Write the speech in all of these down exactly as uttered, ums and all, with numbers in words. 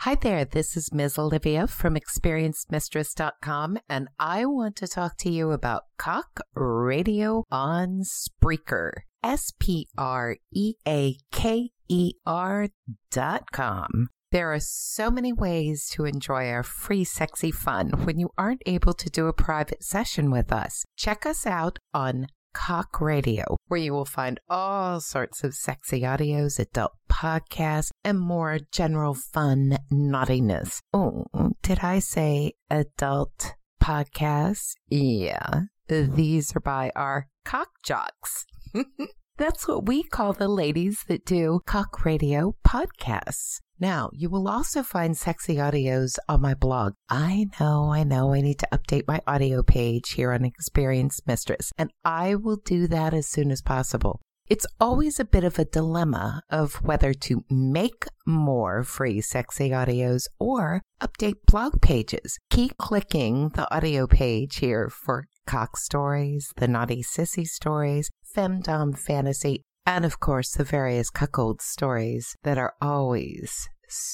Hi there, this is Miz Olivia from experienced mistress dot com, and I want to talk to you about Cock Radio on Spreaker. S P R E A K E R dot com. There are so many ways to enjoy our free sexy fun when you aren't able to do a private session with us. Check us out on Cock Radio, where you will find all sorts of sexy audios, adult podcasts, and more general fun naughtiness. Oh, did I say adult podcasts? Yeah, these are by our cock jocks. That's what we call the ladies that do Cock Radio podcasts. Now, you will also find sexy audios on my blog. I know, I know, I need to update my audio page here on Experienced Mistress, and I will do that as soon as possible. It's always a bit of a dilemma of whether to make more free sexy audios or update blog pages. Keep clicking the audio page here for cock stories, the naughty sissy stories, femdom fantasy, and of course the various cuckold stories that are always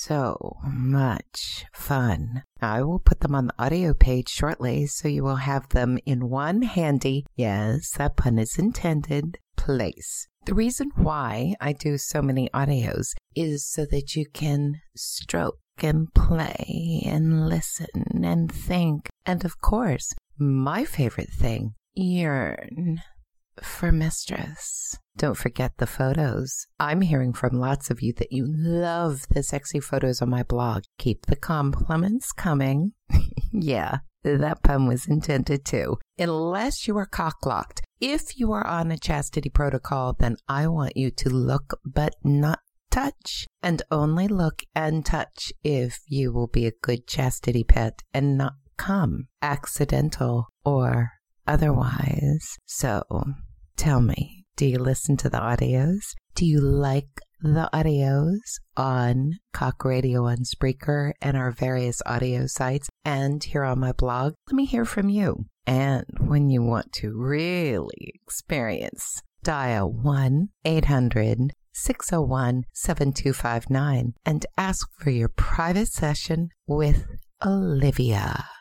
so much fun. I will put them on the audio page shortly, so you will have them in one handy, yes, that pun is intended, place. The reason why I do so many audios is so that you can stroke and play and listen and think. And of course, my favorite thing, yearn for mistress. Don't forget the photos. I'm hearing from lots of you that you love the sexy photos on my blog. Keep the compliments coming. Yeah, that pun was intended too. Unless you are cocklocked. If you are on a chastity protocol, then I want you to look but not touch, and only look and touch if you will be a good chastity pet and not come accidental or otherwise. So tell me, do you listen to the audios? Do you like the audios on Cock Radio on Spreaker and our various audio sites and here on my blog? Let me hear from you. And when you want to really experience, dial one eight hundred six oh one seven two five nine and ask for your private session with Olivia.